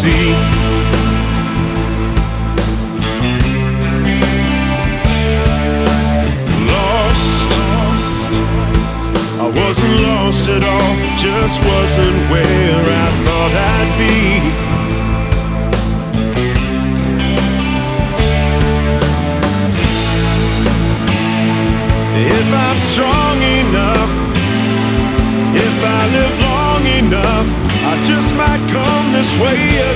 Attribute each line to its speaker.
Speaker 1: see. Lost, I wasn't lost at all, just wasn't where I thought I'd be. If I'm strong enough, if I live long enough, I just might come this way again.